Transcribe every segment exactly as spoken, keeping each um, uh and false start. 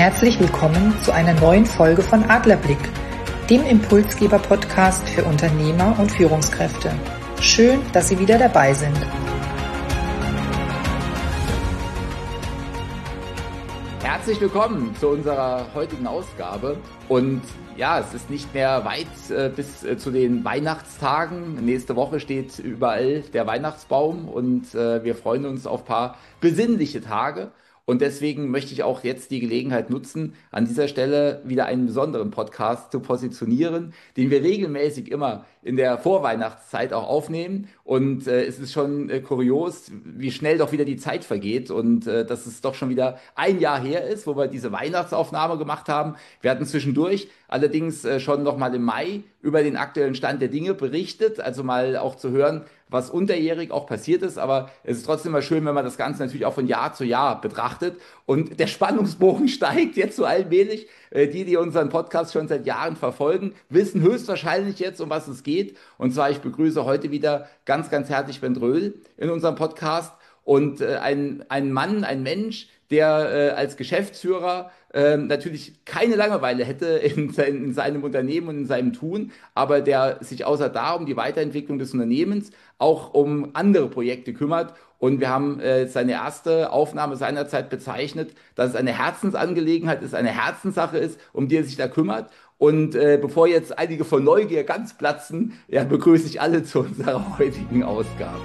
herzlich willkommen zu einer neuen Folge von Adlerblick, dem Impulsgeber-Podcast für Unternehmer und Führungskräfte. Schön, dass Sie wieder dabei sind. Herzlich willkommen zu unserer heutigen Ausgabe. Und ja, es ist nicht mehr weit äh, bis äh, zu den Weihnachtstagen. Nächste Woche steht überall der Weihnachtsbaum und äh, wir freuen uns auf ein paar besinnliche Tage. Und deswegen möchte ich auch jetzt die Gelegenheit nutzen, an dieser Stelle wieder einen besonderen Podcast zu positionieren, den wir regelmäßig immer in der Vorweihnachtszeit auch aufnehmen. Und äh, es ist schon äh, kurios, wie schnell doch wieder die Zeit vergeht und äh, dass es doch schon wieder ein Jahr her ist, wo wir diese Weihnachtsaufnahme gemacht haben. Wir hatten zwischendurch allerdings äh, schon noch mal im Mai über den aktuellen Stand der Dinge berichtet, also mal auch zu hören, was unterjährig auch passiert ist, aber es ist trotzdem mal schön, wenn man das Ganze natürlich auch von Jahr zu Jahr betrachtet und der Spannungsbogen steigt jetzt so allmählich. Äh, die, die unseren Podcast schon seit Jahren verfolgen, wissen höchstwahrscheinlich jetzt, um was es geht, und zwar ich begrüße heute wieder ganz, ganz herzlich Ben Dröhl in unserem Podcast und äh, ein, ein Mann, ein Mensch, der äh, als Geschäftsführer äh, natürlich keine Langeweile hätte in, sein, in seinem Unternehmen und in seinem Tun, aber der sich außer da um die Weiterentwicklung des Unternehmens auch um andere Projekte kümmert. Und wir haben äh, seine erste Aufnahme seinerzeit bezeichnet, dass es eine Herzensangelegenheit ist, eine Herzenssache ist, um die er sich da kümmert. Und äh, bevor jetzt einige von Neugier ganz platzen, ja, begrüße ich alle zu unserer heutigen Ausgabe.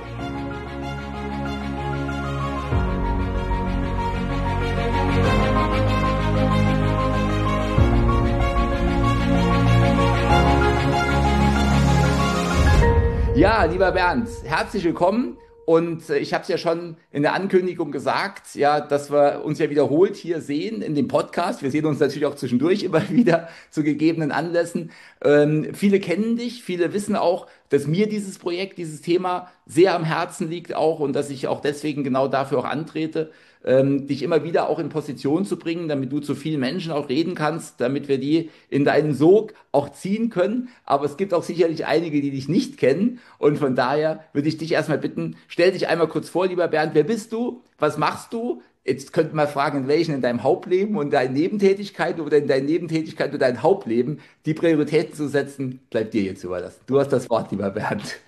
Ja, lieber Bernd, herzlich willkommen. Und ich habe es ja schon in der Ankündigung gesagt, ja, dass wir uns ja wiederholt hier sehen in dem Podcast. Wir sehen uns natürlich auch zwischendurch immer wieder zu gegebenen Anlässen. Ähm, viele kennen dich, viele wissen auch, dass mir dieses Projekt, dieses Thema sehr am Herzen liegt auch und dass ich auch deswegen genau dafür auch antrete, ähm, dich immer wieder auch in Position zu bringen, damit du zu vielen Menschen auch reden kannst, damit wir die in deinen Sog auch ziehen können. Aber es gibt auch sicherlich einige, die dich nicht kennen. Und von daher würde ich dich erstmal bitten, stell dich einmal kurz vor, lieber Bernd, wer bist du? Was machst du? Jetzt könnte man fragen, in welchen in deinem Hauptleben und deinen Nebentätigkeiten oder in deinen Nebentätigkeiten oder dein Hauptleben die Prioritäten zu setzen, bleibt dir jetzt überlassen. Du hast das Wort, lieber Bernd.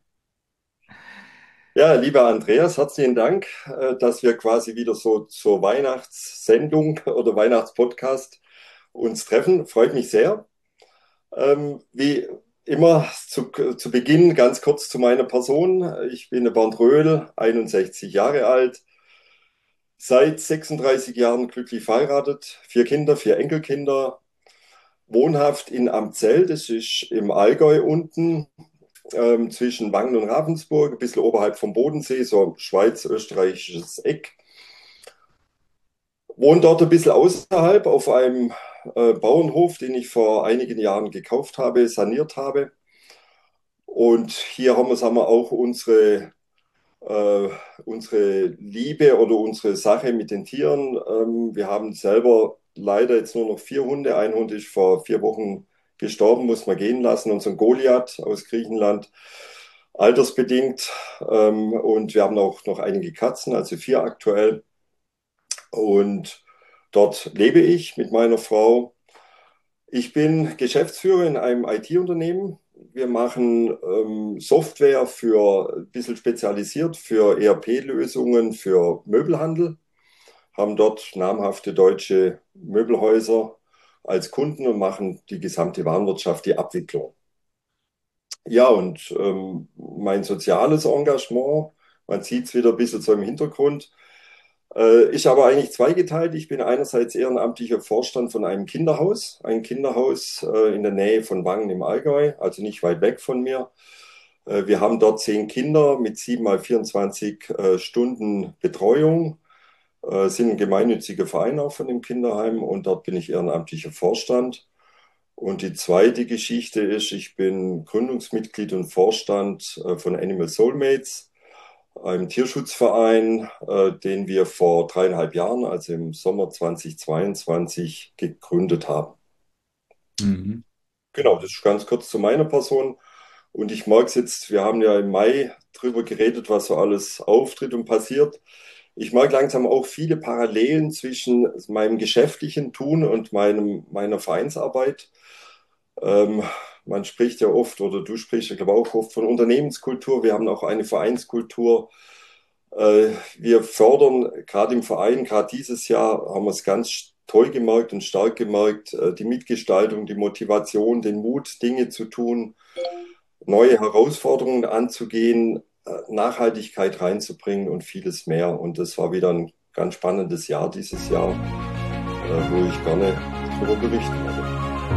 Ja, lieber Andreas, herzlichen Dank, äh, dass wir quasi wieder so zur Weihnachtssendung oder Weihnachtspodcast uns treffen. Freut mich sehr. Ähm, wie immer zu, zu Beginn ganz kurz zu meiner Person. Ich bin der Bernd Röhl, einundsechzig Jahre alt, seit sechsunddreißig Jahren glücklich verheiratet, vier Kinder, vier Enkelkinder, wohnhaft in Amzell, das ist im Allgäu unten, ähm, zwischen Wangen und Ravensburg, ein bisschen oberhalb vom Bodensee, so schweiz-österreichisches Eck. Wohne dort ein bisschen außerhalb auf einem äh, Bauernhof, den ich vor einigen Jahren gekauft habe, saniert habe. Und hier haben wir, sagen wir auch unsere, äh, unsere Liebe oder unsere Sache mit den Tieren. Ähm, wir haben selber leider jetzt nur noch vier Hunde. Ein Hund ist vor vier Wochen gestorben, muss man gehen lassen. Unseren Goliath aus Griechenland, altersbedingt. Ähm, und wir haben auch noch einige Katzen, also vier aktuell. Und dort lebe ich mit meiner Frau. Ich bin Geschäftsführer in einem I T-Unternehmen. Wir machen ähm, Software für ein bisschen spezialisiert für E R P-Lösungen für Möbelhandel, haben dort namhafte deutsche Möbelhäuser als Kunden und machen die gesamte Warenwirtschaft, die Abwicklung. Ja, und ähm, mein soziales Engagement, man sieht es wieder ein bisschen so im Hintergrund, äh, ist aber eigentlich zweigeteilt. Ich bin einerseits ehrenamtlicher Vorstand von einem Kinderhaus, ein Kinderhaus äh, in der Nähe von Wangen im Allgäu, also nicht weit weg von mir. Äh, wir haben dort zehn Kinder mit sieben mal vierundzwanzig äh, Stunden Betreuung, äh, sind ein gemeinnütziger Verein auch von dem Kinderheim und dort bin ich ehrenamtlicher Vorstand. Und die zweite Geschichte ist, ich bin Gründungsmitglied und Vorstand äh, von Animal Soulmates, einem Tierschutzverein, äh, den wir vor dreieinhalb Jahren, also im Sommer zweitausendzweiundzwanzig, gegründet haben. Mhm. Genau, das ist ganz kurz zu meiner Person. Und ich mag es jetzt, wir haben ja im Mai drüber geredet, was so alles auftritt und passiert. ich merke langsam auch viele Parallelen zwischen meinem geschäftlichen Tun und meinem, meiner Vereinsarbeit. Ähm, Man spricht ja oft, oder du sprichst ja, glaube ich, auch oft von Unternehmenskultur. Wir haben auch eine Vereinskultur. Äh, Wir fördern gerade im Verein, gerade dieses Jahr haben wir es ganz toll gemerkt und stark gemerkt, äh, die Mitgestaltung, die Motivation, den Mut, Dinge zu tun, neue Herausforderungen anzugehen, äh, Nachhaltigkeit reinzubringen und vieles mehr. Und das war wieder ein ganz spannendes Jahr dieses Jahr, äh, wo ich gerne darüber berichten werde.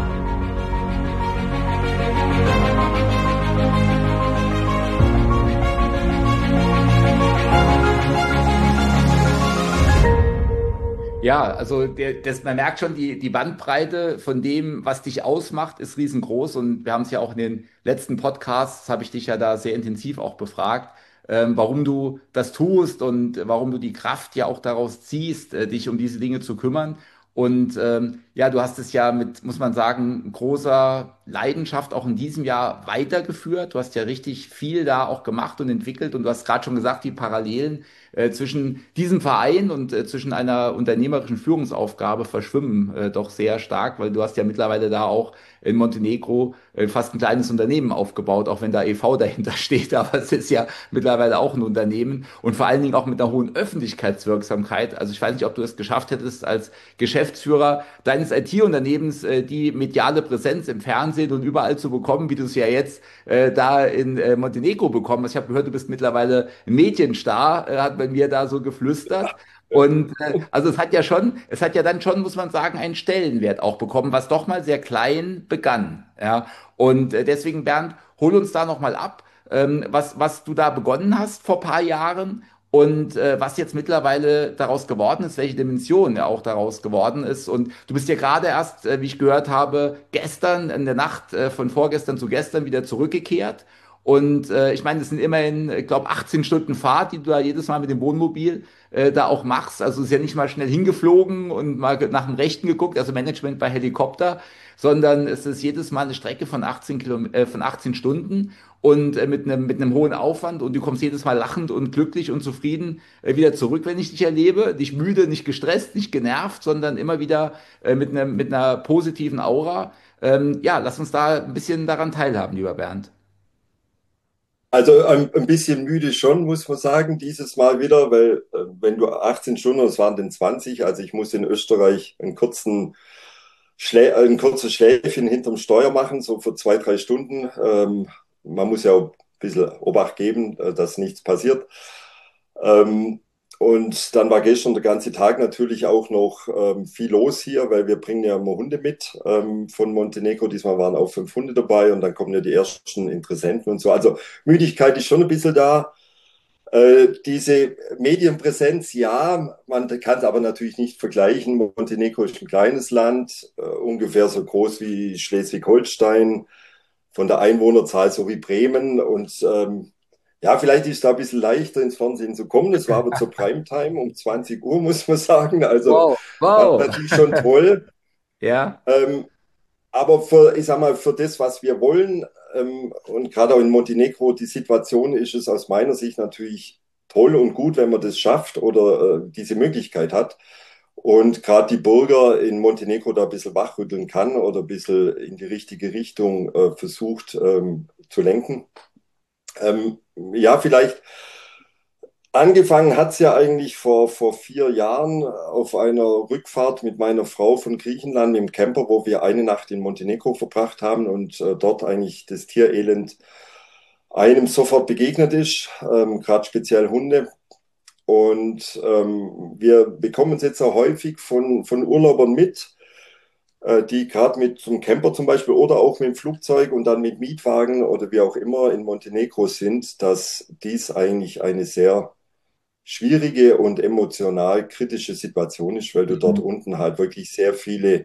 Ja, also der, das, man merkt schon, die, die Bandbreite von dem, was dich ausmacht, ist riesengroß. Und wir haben es ja auch in den letzten Podcasts, habe ich dich ja da sehr intensiv auch befragt, ähm, warum du das tust und warum du die Kraft ja auch daraus ziehst, äh, dich um diese Dinge zu kümmern. Und ähm, ja, du hast es ja mit, muss man sagen, großer Leidenschaft auch in diesem Jahr weitergeführt. Du hast ja richtig viel da auch gemacht und entwickelt. Und du hast gerade schon gesagt, die Parallelen äh, zwischen diesem Verein und äh, zwischen einer unternehmerischen Führungsaufgabe verschwimmen äh, doch sehr stark, weil du hast ja mittlerweile da auch in Montenegro äh, fast ein kleines Unternehmen aufgebaut, auch wenn da e V dahinter steht, aber es ist ja mittlerweile auch ein Unternehmen und vor allen Dingen auch mit einer hohen Öffentlichkeitswirksamkeit. Also ich weiß nicht, ob du es geschafft hättest, als Geschäftsführer deines I T-Unternehmens äh, die mediale Präsenz im Fernsehen und überall zu bekommen, wie du es ja jetzt äh, da in äh, Montenegro bekommen hast. Ich habe gehört, du bist mittlerweile ein Medienstar, äh, hat bei mir da so geflüstert. Und äh, also es hat ja schon, es hat ja dann schon, muss man sagen, einen Stellenwert auch bekommen, was doch mal sehr klein begann. Ja. Und äh, deswegen, Bernd, hol uns da noch mal ab, ähm, was, was du da begonnen hast vor paar Jahren und äh, was jetzt mittlerweile daraus geworden ist, welche Dimension ja auch daraus geworden ist. Und du bist ja gerade erst, äh, wie ich gehört habe, gestern in der Nacht äh, von vorgestern zu gestern wieder zurückgekehrt. Und äh, ich meine, das sind immerhin, ich glaube, achtzehn Stunden Fahrt, die du da jedes Mal mit dem Wohnmobil äh, da auch machst. Also es ist ja nicht mal schnell hingeflogen und mal ge- nach dem Rechten geguckt, also Management bei Helikopter, sondern es ist jedes Mal eine Strecke von achtzehn Kilom äh, von achtzehn Stunden und äh, mit einem mit einem hohen Aufwand und du kommst jedes Mal lachend und glücklich und zufrieden äh, wieder zurück, wenn ich dich erlebe. Nicht müde, nicht gestresst, nicht genervt, sondern immer wieder äh, mit einem mit einer positiven Aura. Ähm, ja, lass uns da ein bisschen daran teilhaben, lieber Bernd. Also ein, ein bisschen müde schon, muss man sagen, dieses Mal wieder, weil äh, wenn du achtzehn Stunden, das waren dann zwanzig, also ich musste in Österreich einen kurzen Schlä äh, ein kurzes Schläfchen hinterm Steuer machen, so für zwei, drei Stunden. Ähm, man muss ja auch ein bisschen Obacht geben, äh, dass nichts passiert. Ähm, und dann war gestern der ganze Tag natürlich auch noch ähm, viel los hier, weil wir bringen ja immer Hunde mit ähm, von Montenegro. Diesmal waren auch fünf Hunde dabei und dann kommen ja die ersten Interessenten und so. Also Müdigkeit ist schon ein bisschen da. Äh, diese Medienpräsenz, ja, man kann es aber natürlich nicht vergleichen. Montenegro ist ein kleines Land, äh, ungefähr so groß wie Schleswig-Holstein, von der Einwohnerzahl so wie Bremen. Und ähm, ja, vielleicht ist es da ein bisschen leichter ins Fernsehen zu kommen. Das war aber zur Primetime um zwanzig Uhr, muss man sagen. Also Wow, war wow. natürlich schon toll. Ja. Ähm, aber für, ich sag mal, für das, was wir wollen, ähm, und gerade auch in Montenegro, die Situation ist es aus meiner Sicht natürlich toll und gut, wenn man das schafft oder äh, diese Möglichkeit hat. Und gerade die Bürger in Montenegro da ein bisschen wachrütteln kann oder ein bisschen in die richtige Richtung äh, versucht ähm, zu lenken. Ähm, ja, vielleicht angefangen hat es ja eigentlich vor, vor vier Jahren auf einer Rückfahrt mit meiner Frau von Griechenland im Camper, wo wir eine Nacht in Montenegro verbracht haben und äh, dort eigentlich das Tierelend einem sofort begegnet ist, ähm, gerade speziell Hunde. Und ähm, wir bekommen es jetzt auch häufig von, von Urlaubern mit, äh, die gerade mit zum Camper zum Beispiel oder auch mit dem Flugzeug und dann mit Mietwagen oder wie auch immer in Montenegro sind, dass dies eigentlich eine sehr schwierige und emotional kritische Situation ist, weil du dort Mhm. unten halt wirklich sehr viele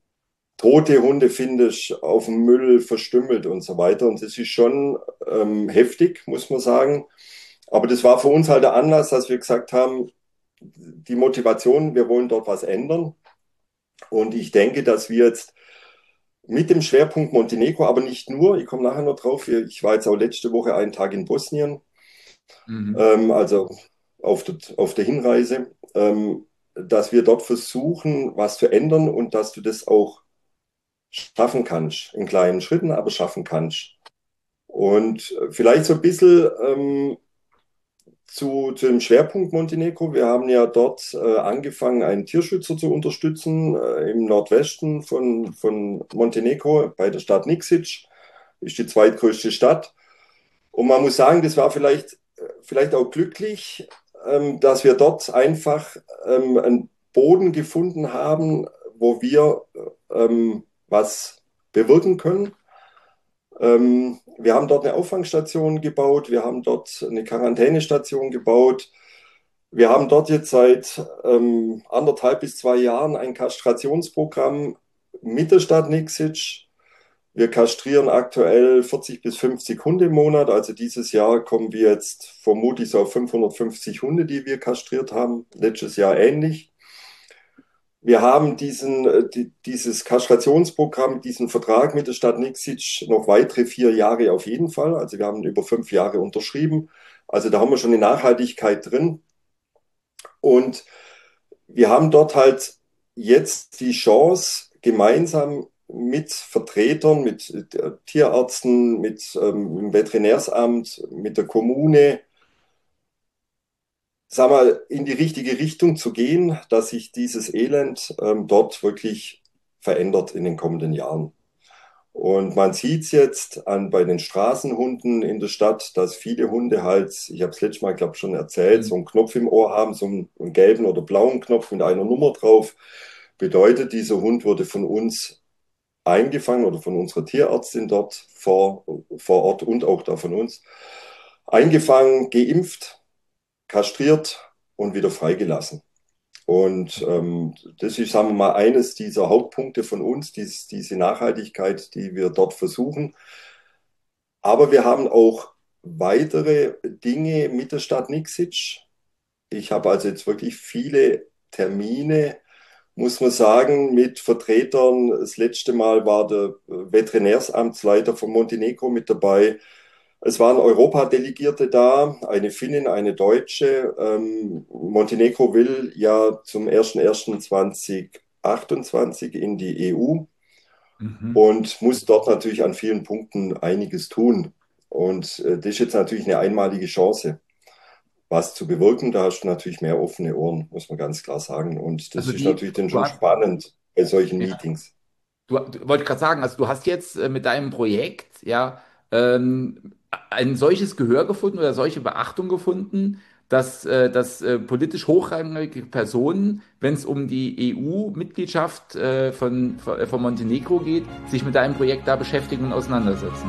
tote Hunde findest, auf dem Müll verstümmelt und so weiter. Und das ist schon ähm, heftig, muss man sagen. Aber das war für uns halt der Anlass, dass wir gesagt haben, die Motivation, wir wollen dort was ändern. Und ich denke, dass wir jetzt mit dem Schwerpunkt Montenegro, aber nicht nur, ich komme nachher noch drauf, ich war jetzt auch letzte Woche einen Tag in Bosnien. Mhm. Ähm, also auf der, auf der Hinreise, ähm, dass wir dort versuchen, was zu ändern und dass du das auch schaffen kannst, in kleinen Schritten, aber schaffen kannst. Und vielleicht so ein bisschen ähm, zu, zu dem Schwerpunkt Montenegro. Wir haben ja dort äh, angefangen, einen Tierschützer zu unterstützen äh, im Nordwesten von, von Montenegro bei der Stadt Niksic. Ist die zweitgrößte Stadt. Und man muss sagen, das war vielleicht, vielleicht auch glücklich, ähm, dass wir dort einfach ähm, einen Boden gefunden haben, wo wir ähm, was bewirken können. Ähm, wir haben dort eine Auffangstation gebaut, wir haben dort eine Quarantänestation gebaut. Wir haben dort jetzt seit ähm, anderthalb bis zwei Jahren ein Kastrationsprogramm mit der Stadt Niksic. Wir kastrieren aktuell vierzig bis fünfzig Hunde im Monat. Also dieses Jahr kommen wir jetzt vermutlich so auf fünfhundertfünfzig Hunde, die wir kastriert haben. Letztes Jahr ähnlich. Wir haben diesen, die, dieses Kastrationsprogramm, diesen Vertrag mit der Stadt Niksic noch weitere vier Jahre auf jeden Fall. Also wir haben über fünf Jahre unterschrieben. Also da haben wir schon eine Nachhaltigkeit drin. Und wir haben dort halt jetzt die Chance, gemeinsam mit Vertretern, mit Tierärzten, mit ähm, dem Veterinärsamt, mit der Kommune, sag mal, in die richtige Richtung zu gehen, dass sich dieses Elend ähm, dort wirklich verändert in den kommenden Jahren. Und man sieht es jetzt an, bei den Straßenhunden in der Stadt, dass viele Hunde halt, ich habe es letztes Mal, glaube ich, schon erzählt, so einen Knopf im Ohr haben, so einen, einen gelben oder blauen Knopf mit einer Nummer drauf. Bedeutet, dieser Hund wurde von uns eingefangen oder von unserer Tierärztin dort vor, vor Ort und auch da von uns eingefangen, geimpft, kastriert und wieder freigelassen. Und ähm, das ist, sagen wir mal, eines dieser Hauptpunkte von uns, dies, diese Nachhaltigkeit, die wir dort versuchen. Aber wir haben auch weitere Dinge mit der Stadt Niksic. Ich habe also jetzt wirklich viele Termine, muss man sagen, mit Vertretern. Das letzte Mal war der Veterinärsamtsleiter von Montenegro mit dabei. Es waren Europadelegierte da, eine Finnin, eine Deutsche. Ähm, Montenegro will ja zum ersten ersten zweitausendachtundzwanzig in die E U Mhm. und muss dort natürlich an vielen Punkten einiges tun. Und äh, das ist jetzt natürlich eine einmalige Chance, was zu bewirken. Da hast du natürlich mehr offene Ohren, muss man ganz klar sagen. Und das Also ist die, natürlich dann du schon hast, spannend bei solchen ja, Meetings. du, du wollte gerade sagen, also du hast jetzt äh, mit deinem Projekt ja ähm, ein solches Gehör gefunden oder solche Beachtung gefunden, dass, äh, dass äh, politisch hochrangige Personen, wenn es um die E U-Mitgliedschaft äh, von, von, von Montenegro geht, sich mit deinem Projekt da beschäftigen und auseinandersetzen.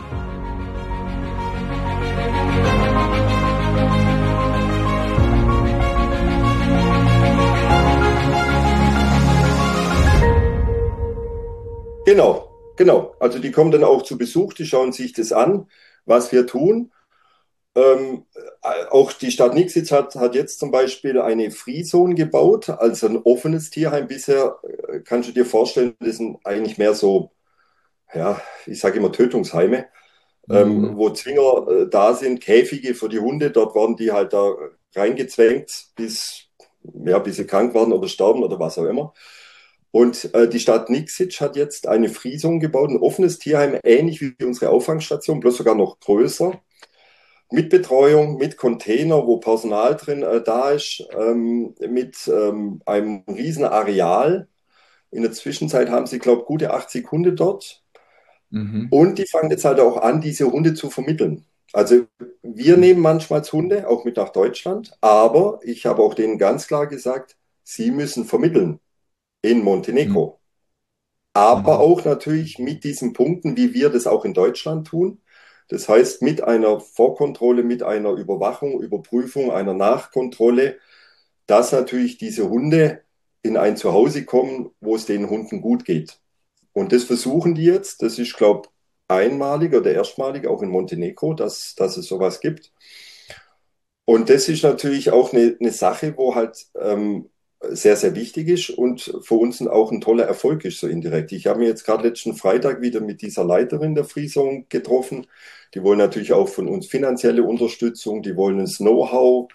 Genau, genau. Also die kommen dann auch zu Besuch, die schauen sich das an, was wir tun. Ähm, äh, auch die Stadt Niksic hat, hat jetzt zum Beispiel eine Free Zone gebaut, also ein offenes Tierheim. Bisher äh, kannst du dir vorstellen, das sind eigentlich mehr so, ja, ich sage immer Tötungsheime, ähm, Mhm. wo Zwinger äh, da sind, Käfige für die Hunde. Dort werden die halt da reingezwängt, bis, ja, bis sie krank werden oder sterben oder was auch immer. Und äh, die Stadt Niksic hat jetzt eine Free Zone gebaut, ein offenes Tierheim, ähnlich wie unsere Auffangstation, bloß sogar noch größer. Mit Betreuung, mit Container, wo Personal drin äh, da ist, ähm, mit ähm, einem riesen Areal. In der Zwischenzeit haben sie, glaube ich, gute achtzig Hunde dort. Mhm. Und die fangen jetzt halt auch an, diese Hunde zu vermitteln. Also wir Mhm. nehmen manchmal Hunde auch mit nach Deutschland, aber ich habe auch denen ganz klar gesagt, sie müssen vermitteln in Mhm. Montenegro. Aber Mhm. auch natürlich mit diesen Punkten, wie wir das auch in Deutschland tun. Das heißt, mit einer Vorkontrolle, mit einer Überwachung, Überprüfung, einer Nachkontrolle, dass natürlich diese Hunde in ein Zuhause kommen, wo es den Hunden gut geht. Und das versuchen die jetzt. Das ist, glaube ich, einmalig oder erstmalig auch in Montenegro, dass, dass es sowas gibt. Und das ist natürlich auch eine, eine Sache, wo halt ähm, sehr, sehr wichtig ist und für uns auch ein toller Erfolg ist, so indirekt. Ich habe mich jetzt gerade letzten Freitag wieder mit dieser Leiterin der Free getroffen. Die wollen natürlich auch von uns finanzielle Unterstützung, die wollen das Know-how.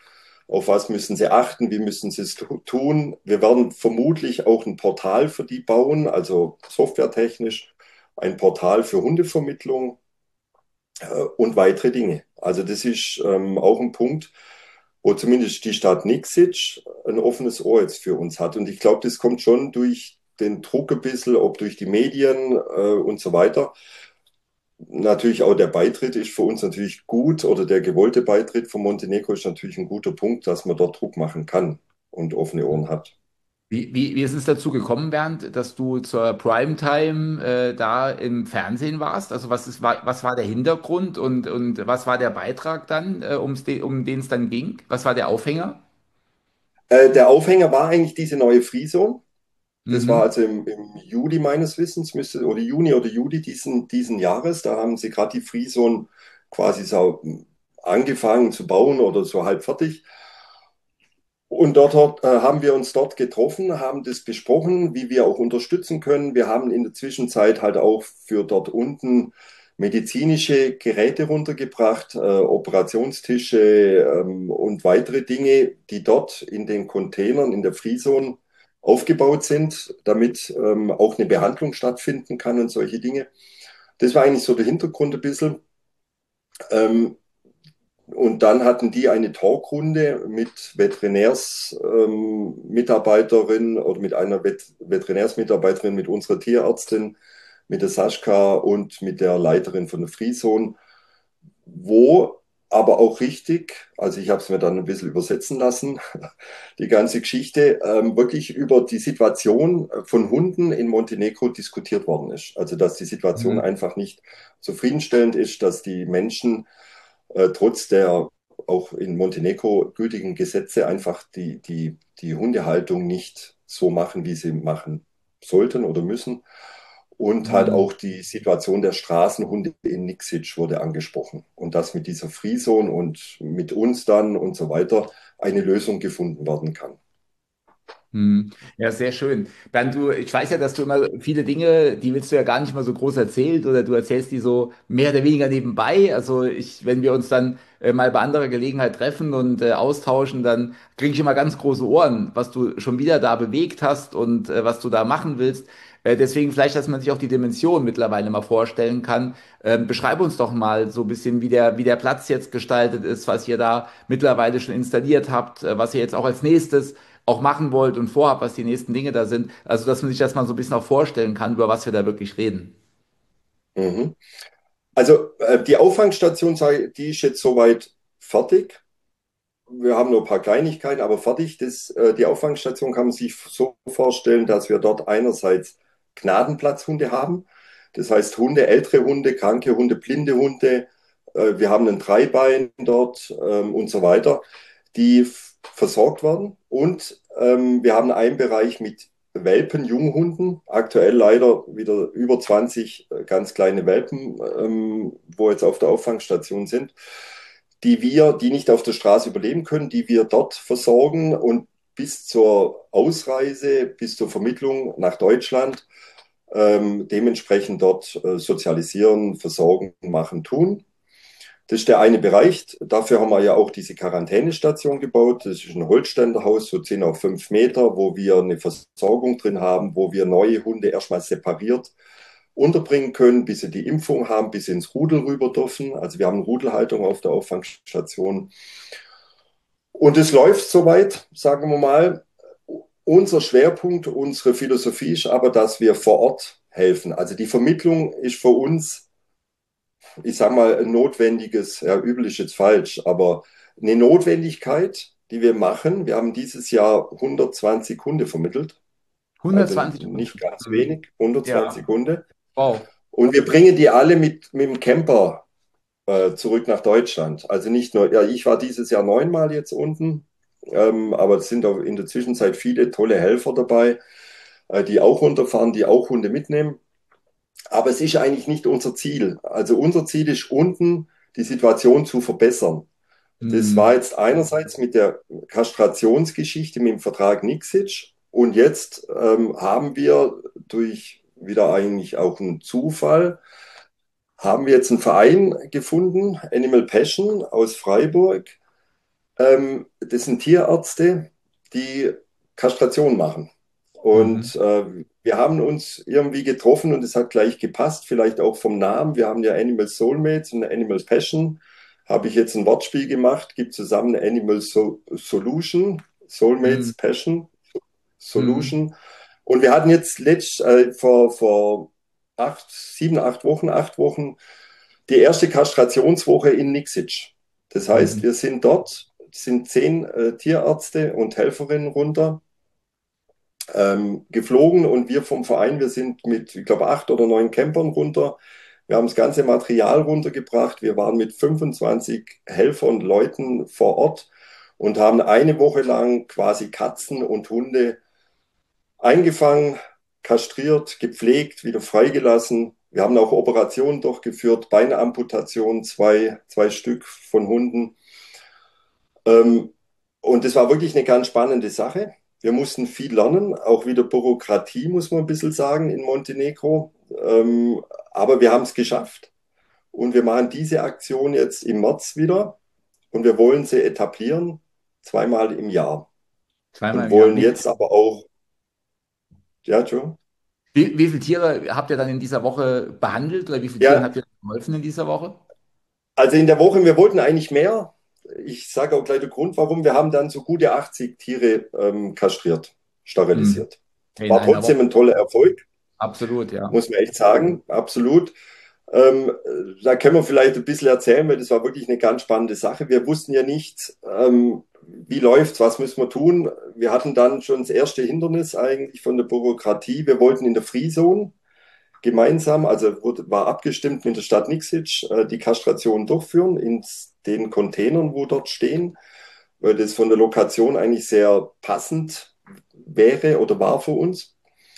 auf was müssen sie achten, wie müssen sie es tun. Wir werden vermutlich auch ein Portal für die bauen, also softwaretechnisch ein Portal für Hundevermittlung äh, und weitere Dinge. Also das ist ähm, auch ein Punkt, wo zumindest die Stadt Niksic ein offenes Ohr jetzt für uns hat. Und ich glaube, das kommt schon durch den Druck ein bisschen, ob durch die Medien äh, und so weiter. Natürlich auch der Beitritt ist für uns natürlich gut oder der gewollte Beitritt von Montenegro ist natürlich ein guter Punkt, dass man dort Druck machen kann und offene Ohren hat. Wie, wie, wie ist es dazu gekommen, Bernd, dass du zur Primetime äh, da im Fernsehen warst? Also was ist, war, was war der Hintergrund und, und was war der Beitrag dann, äh, um's de, um den es dann ging? Was war der Aufhänger? Äh, der Aufhänger war eigentlich diese neue Freezone. Das war Mhm. also im, im Juli meines Wissens, müsste, oder Juni oder Juli diesen, diesen Jahres. Da haben sie gerade die Freezone quasi so angefangen zu bauen oder so halb fertig. Und dort hat, äh, haben wir uns dort getroffen, haben das besprochen, wie wir auch unterstützen können. Wir haben in der Zwischenzeit halt auch für dort unten medizinische Geräte runtergebracht, äh, Operationstische ähm, und weitere Dinge, die dort in den Containern in der Freezone aufgebaut sind, damit ähm, auch eine Behandlung stattfinden kann und solche Dinge. Das war eigentlich so der Hintergrund ein bisschen. Ähm, und dann hatten die eine Talkrunde mit Veterinärsmitarbeiterin ähm, oder mit einer Vet Veterinärsmitarbeiterin, mit unserer Tierärztin, mit der Sascha und mit der Leiterin von der Frieson, wo aber auch richtig, also ich habe es mir dann ein bisschen übersetzen lassen, die ganze Geschichte, ähm, wirklich über die Situation von Hunden in Montenegro diskutiert worden ist. Also dass die Situation Mhm. einfach nicht zufriedenstellend ist, dass die Menschen äh, trotz der auch in Montenegro gültigen Gesetze einfach die, die, die Hundehaltung nicht so machen, wie sie machen sollten oder müssen. Und halt Mhm. auch die Situation der Straßenhunde in Niksic wurde angesprochen. Und dass mit dieser Freezone und mit uns dann und so weiter eine Lösung gefunden werden kann. Hm. Ja, sehr schön. Bernd, du, ich weiß ja, dass du immer viele Dinge, die willst du ja gar nicht mal so groß erzählt oder du erzählst die so mehr oder weniger nebenbei. Also ich, wenn wir uns dann äh, mal bei anderer Gelegenheit treffen und äh, austauschen, dann kriege ich immer ganz große Ohren, was du schon wieder da bewegt hast und äh, was du da machen willst. Äh, deswegen vielleicht, dass man sich auch die Dimension mittlerweile mal vorstellen kann. Ähm, beschreib uns doch mal so ein bisschen, wie der, wie der Platz jetzt gestaltet ist, was ihr da mittlerweile schon installiert habt, äh, was ihr jetzt auch als nächstes auch machen wollt und vorhabt, was die nächsten Dinge da sind. Also, dass man sich das mal so ein bisschen auch vorstellen kann, über was wir da wirklich reden. Mhm. Also äh, die Auffangstation, sag ich, die ist jetzt soweit fertig. Wir haben nur ein paar Kleinigkeiten, aber fertig. Das, äh, die Auffangstation kann man sich so vorstellen, dass wir dort einerseits Gnadenplatzhunde haben. Das heißt Hunde, ältere Hunde, kranke Hunde, blinde Hunde. Äh, wir haben ein Dreibein dort ähm, und so weiter, die f- versorgt werden. Und ähm, wir haben einen Bereich mit Welpen, Junghunden. Aktuell leider wieder über zwanzig äh, ganz kleine Welpen, ähm, wo jetzt auf der Auffangstation sind, die wir, die nicht auf der Straße überleben können, die wir dort versorgen und bis zur Ausreise, bis zur Vermittlung nach Deutschland ähm, dementsprechend dort äh, sozialisieren, versorgen, machen, tun. Das ist der eine Bereich. Dafür haben wir ja auch diese Quarantänestation gebaut. Das ist ein Holzständerhaus, so zehn auf fünf Meter, wo wir eine Versorgung drin haben, wo wir neue Hunde erstmal separiert unterbringen können, bis sie die Impfung haben, bis sie ins Rudel rüber dürfen. Also wir haben Rudelhaltung auf der Auffangstation. Und es läuft soweit, sagen wir mal. Unser Schwerpunkt, unsere Philosophie ist aber, dass wir vor Ort helfen. Also die Vermittlung ist für uns, ich sage mal, ein notwendiges, ja, übel ist jetzt falsch, aber eine Notwendigkeit, die wir machen. Wir haben dieses Jahr hundertzwanzig Hunde vermittelt, also hundertzwanzig nicht Kunden. ganz Mhm. wenig, hundertzwanzig Ja, Hunde. wow. Und wir bringen die alle mit, mit dem Camper äh, zurück nach Deutschland. Also nicht nur, ja, ich war dieses Jahr neunmal jetzt unten, ähm, aber es sind auch in der Zwischenzeit viele tolle Helfer dabei, äh, die auch runterfahren, die auch Hunde mitnehmen. Aber es ist eigentlich nicht unser Ziel. Also unser Ziel ist unten die Situation zu verbessern. Das war Mhm. jetzt einerseits mit der Kastrationsgeschichte mit dem Vertrag Niksic und jetzt ähm, haben wir durch wieder eigentlich auch einen Zufall, haben wir jetzt einen Verein gefunden, Animal Passion aus Freiburg, Ähm, das sind Tierärzte, die Kastration machen. Mhm. Und äh, wir haben uns irgendwie getroffen und es hat gleich gepasst, vielleicht auch vom Namen. Wir haben ja Animal Soulmates und Animal Passion. Habe ich jetzt ein Wortspiel gemacht, gibt zusammen Animal so Solution, Mhm. Soulmates Passion, Mhm. Solution. Und wir hatten jetzt letzt, äh, vor, vor acht, sieben, acht Wochen, acht Wochen die erste Kastrationswoche in Nixic. Das heißt, Mhm. wir sind dort, sind zehn äh, Tierärzte und Helferinnen runter ähm, geflogen und wir vom Verein, wir sind mit, ich glaube, acht oder neun Campern runter. Wir haben das ganze Material runtergebracht. Wir waren mit fünfundzwanzig Helfern, Leuten vor Ort und haben eine Woche lang quasi Katzen und Hunde eingefangen, kastriert, gepflegt, wieder freigelassen. Wir haben auch Operationen durchgeführt, Beinamputationen, zwei, zwei Stück von Hunden. Ähm, und das war wirklich eine ganz spannende Sache. Wir mussten viel lernen, auch wieder Bürokratie, muss man ein bisschen sagen, in Montenegro. Ähm, aber wir haben es geschafft. Und wir machen diese Aktion jetzt im März wieder. Und wir wollen sie etablieren, zweimal im Jahr. Zweimal Und im Jahr. wollen Wie, jetzt aber auch, ja, Joe? wie, wie viele Tiere habt ihr dann in dieser Woche behandelt oder wie viele Tieren Ja, habt ihr geholfen in dieser Woche? also in der Woche, wir wollten eigentlich mehr. Ich sage auch gleich den Grund, warum. Wir haben dann so gute achtzig Tiere ähm, kastriert, Mhm. sterilisiert. In War einer trotzdem Woche. ein toller Erfolg, Absolut, ja. muss man echt sagen, absolut. Ähm, da können wir vielleicht ein bisschen erzählen, weil das war wirklich eine ganz spannende Sache. Wir wussten ja nicht, ähm, wie läuft's, was müssen wir tun. Wir hatten dann schon das erste Hindernis eigentlich von der Bürokratie. Wir wollten in der Free Zone gemeinsam, also wurde, war abgestimmt mit der Stadt Niksic, äh, die Kastration durchführen in den Containern, wo dort stehen, weil das von der Lokation eigentlich sehr passend wäre oder war für uns.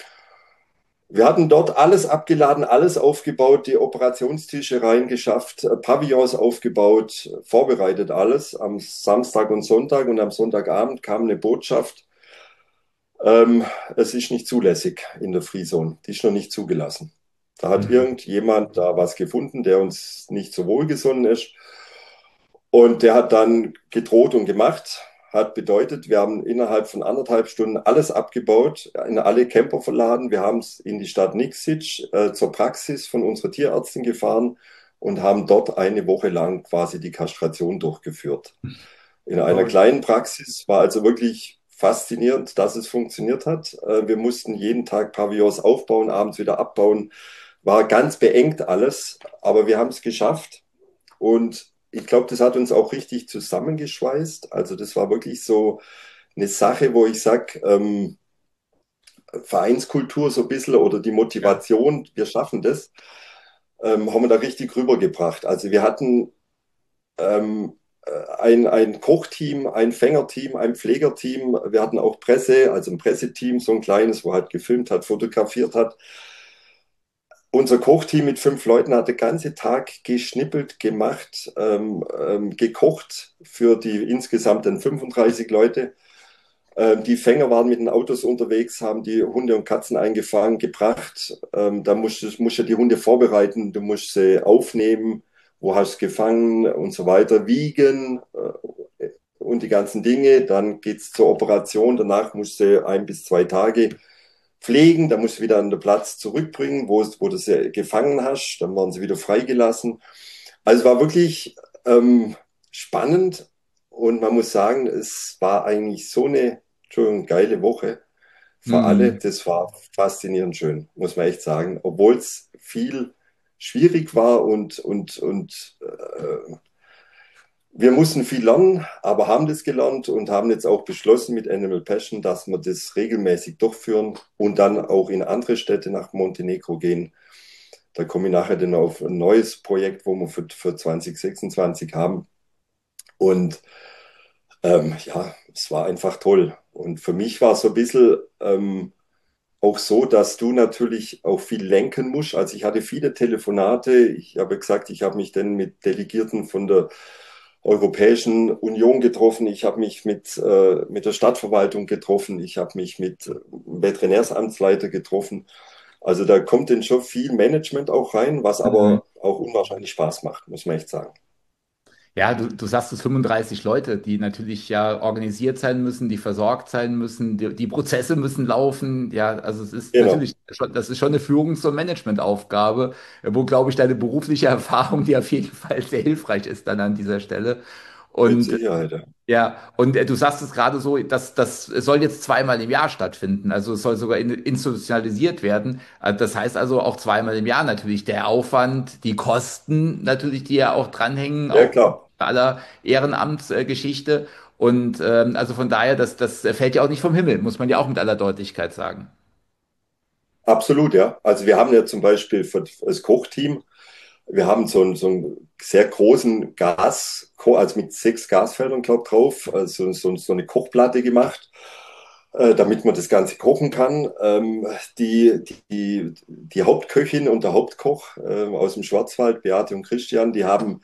Wir hatten dort alles abgeladen, alles aufgebaut, die Operationstische reingeschafft, äh, Pavillons aufgebaut, vorbereitet alles am Samstag und Sonntag und am Sonntagabend kam eine Botschaft, ähm, es ist nicht zulässig in der Freezone, die ist noch nicht zugelassen. Da hat Mhm. irgendjemand da was gefunden, der uns nicht so wohlgesonnen ist. Und der hat dann gedroht und gemacht. Hat bedeutet, wir haben innerhalb von anderthalb Stunden alles abgebaut, in alle Camper verladen. Wir haben es in die Stadt Niksic äh, zur Praxis von unserer Tierärztin gefahren und haben dort eine Woche lang quasi die Kastration durchgeführt. In einer Cool. kleinen Praxis war also wirklich faszinierend, dass es funktioniert hat. Äh, wir mussten jeden Tag Pavillons aufbauen, abends wieder abbauen. War ganz beengt alles, aber wir haben es geschafft. Und ich glaube, das hat uns auch richtig zusammengeschweißt. Also das war wirklich so eine Sache, wo ich sage, ähm, Vereinskultur so ein bisschen oder die Ja. Motivation, wir schaffen das, ähm, haben wir da richtig rübergebracht. Also wir hatten ähm, ein, ein Kochteam, ein Fängerteam, ein Pflegerteam. Wir hatten auch Presse, also ein Presseteam, so ein kleines, wo halt gefilmt hat, fotografiert hat. Unser Kochteam mit fünf Leuten hat den ganzen Tag geschnippelt, gemacht, ähm, ähm, gekocht für die insgesamt dann fünfunddreißig Leute. Ähm, die Fänger waren mit den Autos unterwegs, haben die Hunde und Katzen eingefangen, gebracht. Ähm, da musst du musst ja die Hunde vorbereiten, du musst sie aufnehmen, wo hast du gefangen und so weiter, wiegen äh, und die ganzen Dinge. Dann geht es zur Operation, danach musst du ein bis zwei Tage pflegen, dann musst du wieder an den Platz zurückbringen, wo, wo du sie gefangen hast, dann waren sie wieder freigelassen. Also es war wirklich ähm, spannend und man muss sagen, es war eigentlich so eine, Entschuldigung, geile Woche für alle. Mhm. Das war faszinierend schön, muss man echt sagen, obwohl es viel schwierig war und, und, und äh, wir mussten viel lernen, aber haben das gelernt und haben jetzt auch beschlossen mit Animal Passion, dass wir das regelmäßig durchführen und dann auch in andere Städte nach Montenegro gehen. Da komme ich nachher dann auf ein neues Projekt, wo wir für, für zwanzig sechsundzwanzig haben. Und ähm, ja, es war einfach toll. Und für mich war es so ein bisschen ähm, auch so, dass du natürlich auch viel lenken musst. Also ich hatte viele Telefonate. Ich habe gesagt, ich habe mich dann mit Delegierten von der Europäischen Union getroffen. Ich habe mich mit, äh, mit der Stadtverwaltung getroffen. Ich habe mich mit äh, Veterinärsamtsleiter getroffen. Also da kommt dann schon viel Management auch rein, was Mhm. aber auch unwahrscheinlich Spaß macht, muss man echt sagen. Ja, du, du sagst es fünfunddreißig Leute, die natürlich ja organisiert sein müssen, die versorgt sein müssen, die, die Prozesse müssen laufen. Ja, also es ist Genau, natürlich schon, das ist schon eine Führungs- und Managementaufgabe, wo, glaube ich, deine berufliche Erfahrung, die auf jeden Fall sehr hilfreich ist dann an dieser Stelle. mit Und Sicherheit. Ja. ja, und äh, du sagst es gerade so, dass das soll jetzt zweimal im Jahr stattfinden. Also es soll sogar in, institutionalisiert werden. Also das heißt also auch zweimal im Jahr natürlich der Aufwand, die Kosten natürlich, die ja auch dranhängen, Ja, auch klar. bei aller Ehrenamtsgeschichte. Und ähm, also von daher, das, das fällt ja auch nicht vom Himmel, muss man ja auch mit aller Deutlichkeit sagen. Absolut, ja. Also wir haben ja zum Beispiel für das Kochteam, wir haben so einen, so einen sehr großen Gas, also mit sechs Gasfeldern, glaube ich, drauf, also so, so eine Kochplatte gemacht, äh, damit man das Ganze kochen kann. Ähm, die, die, die Hauptköchin und der Hauptkoch äh, aus dem Schwarzwald, Beate und Christian, die haben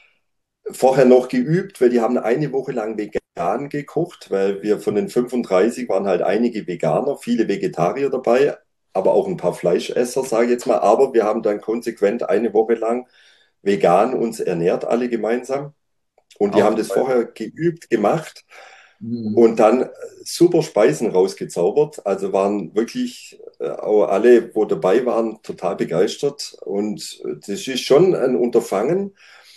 vorher noch geübt, weil die haben eine Woche lang vegan gekocht, weil wir von den fünfunddreißig waren halt einige Veganer, viele Vegetarier dabei, aber auch ein paar Fleischesser, sage ich jetzt mal. Aber wir haben dann konsequent eine Woche lang vegan uns ernährt, alle gemeinsam. Und die Auch haben das toll. vorher geübt, gemacht Mhm. und dann super Speisen rausgezaubert. Also waren wirklich äh, auch alle, wo dabei waren, total begeistert. Und das ist schon ein Unterfangen,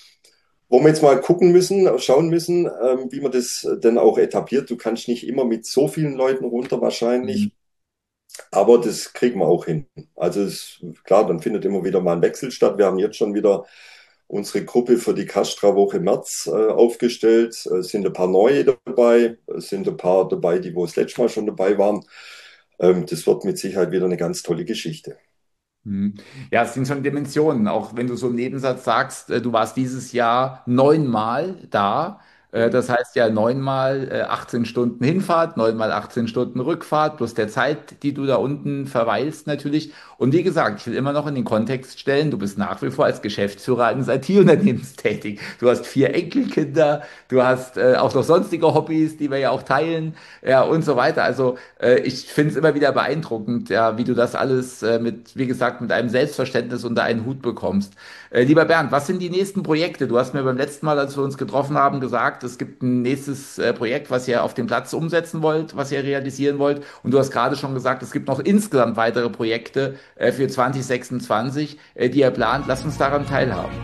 wo wir jetzt mal gucken müssen, schauen müssen, ähm, wie man das dann auch etabliert. Du kannst nicht immer mit so vielen Leuten runter Mhm. wahrscheinlich, aber das kriegen wir auch hin. Also es, klar, dann findet immer wieder mal ein Wechsel statt. Wir haben jetzt schon wieder unsere Gruppe für die Castra-Woche März äh, aufgestellt. Es sind ein paar neue dabei, es sind ein paar dabei, die wo das letzte Mal schon dabei waren. Ähm, das wird mit Sicherheit wieder eine ganz tolle Geschichte. Mhm. Ja, es sind schon Dimensionen. Auch wenn du so im Nebensatz sagst, äh, du warst dieses Jahr neunmal da. Äh, Mhm. Das heißt ja neunmal äh, achtzehn Stunden Hinfahrt, neunmal achtzehn Stunden Rückfahrt, plus der Zeit, die du da unten verweilst natürlich. Und wie gesagt, ich will immer noch in den Kontext stellen, du bist nach wie vor als Geschäftsführer eines I T-Unternehmens tätig. Du hast vier Enkelkinder, du hast äh, auch noch sonstige Hobbys, die wir ja auch teilen, ja, und so weiter. Also äh, ich finde es immer wieder beeindruckend, ja, wie du das alles äh, mit, wie gesagt, mit einem Selbstverständnis unter einen Hut bekommst. Äh, lieber Bernd, was sind die nächsten Projekte? Du hast mir beim letzten Mal, als wir uns getroffen haben, gesagt, es gibt ein nächstes äh, Projekt, was ihr auf dem Platz umsetzen wollt, was ihr realisieren wollt. Und du hast gerade schon gesagt, es gibt noch insgesamt weitere Projekte äh, für zwanzig sechsundzwanzig, äh, die ihr plant. Lass uns daran teilhaben.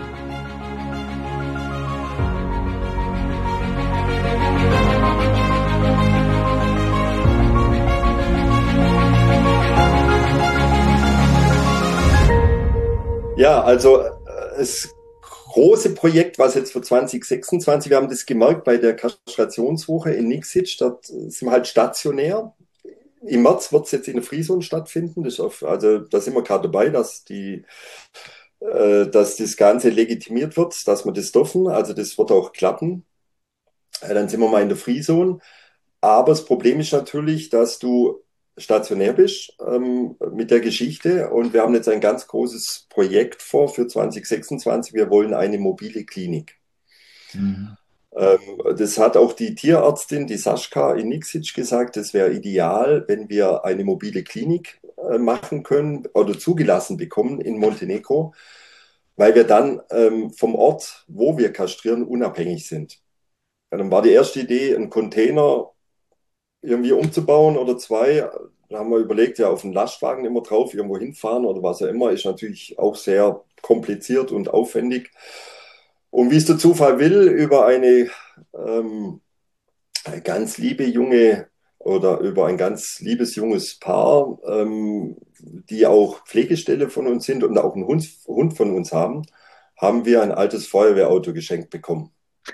Ja, also äh, das große Projekt, was jetzt für zwanzig sechsundzwanzig, wir haben das gemerkt bei der Kastrationswoche in Nixic, dort sind wir halt stationär. Im März wird es jetzt in Frieson stattfinden. Das ist auf, also da sind wir gerade dabei, dass die, äh, dass das Ganze legitimiert wird, dass wir das dürfen. Also das wird auch klappen. Äh, dann sind wir mal in der Frieson. Aber das Problem ist natürlich, dass du stationär bist ähm, mit der Geschichte. Und wir haben jetzt ein ganz großes Projekt vor für zwanzig sechsundzwanzig. Wir wollen eine mobile Klinik. Mhm. Ähm, das hat auch die Tierärztin, die Sascha in Nixic gesagt, es wäre ideal, wenn wir eine mobile Klinik äh, machen können oder zugelassen bekommen in Montenegro, weil wir dann ähm, vom Ort, wo wir kastrieren, unabhängig sind. Ja, dann war die erste Idee, einen Container irgendwie umzubauen oder zwei. Da haben wir überlegt, ja, auf einen Lastwagen immer drauf, irgendwo hinfahren oder was auch immer, ist natürlich auch sehr kompliziert und aufwendig. Und wie es der Zufall will, über eine ähm, ganz liebe junge oder über ein ganz liebes junges Paar, ähm, die auch Pflegestelle von uns sind und auch einen Hund, Hund von uns haben, haben wir ein altes Feuerwehrauto geschenkt bekommen.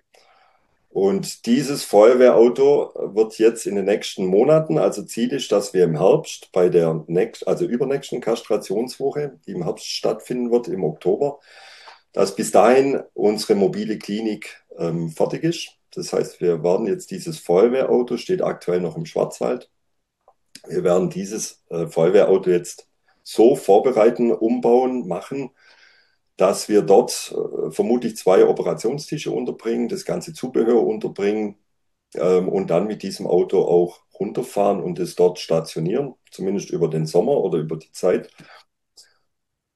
Und dieses Feuerwehrauto wird jetzt in den nächsten Monaten, also Ziel ist, dass wir im Herbst bei der nächsten, also übernächsten Kastrationswoche, die im Herbst stattfinden wird, im Oktober, dass bis dahin unsere mobile Klinik ähm, fertig ist. Das heißt, wir werden jetzt dieses Feuerwehrauto, steht aktuell noch im Schwarzwald, wir werden dieses äh, Feuerwehrauto jetzt so vorbereiten, umbauen, machen, dass wir dort äh, vermutlich zwei Operationstische unterbringen, das ganze Zubehör unterbringen ähm, und dann mit diesem Auto auch runterfahren und es dort stationieren, zumindest über den Sommer oder über die Zeit.